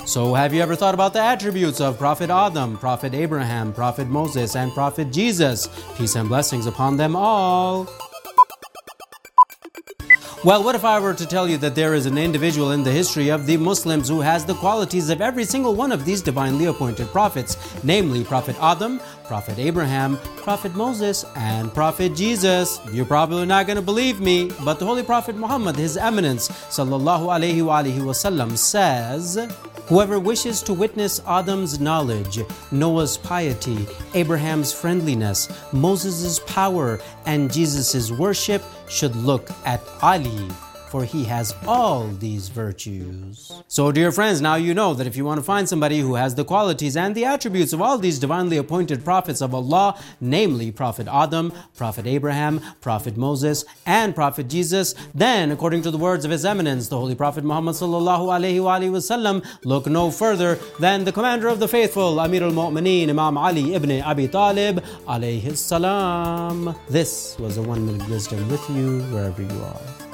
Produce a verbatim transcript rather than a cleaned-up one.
So have you ever thought about the attributes of Prophet Adam, Prophet Abraham, Prophet Moses, and Prophet Jesus? Peace and blessings upon them all. Well, what if I were to tell you that there is an individual in the history of the Muslims who has the qualities of every single one of these divinely appointed prophets, namely Prophet Adam, Prophet Abraham, Prophet Moses, and Prophet Jesus? You're probably not going to believe me, but the Holy Prophet Muhammad, His Eminence, sallallahu alaihi wa alihi wasallam, says, whoever wishes to witness Adam's knowledge, Noah's piety, Abraham's friendliness, Moses' power, and Jesus' worship should look at Ali, for he has all these virtues. So dear friends, now you know that if you want to find somebody who has the qualities and the attributes of all these divinely appointed prophets of Allah, namely Prophet Adam, Prophet Abraham, Prophet Moses, and Prophet Jesus, then according to the words of His Eminence, the Holy Prophet Muhammad sallallahu alaihi wa alihi wasallam, look no further than the commander of the faithful, Amir al-Mu'mineen, Imam Ali ibn Abi Talib alayhi salam. This was a one minute wisdom with you wherever you are.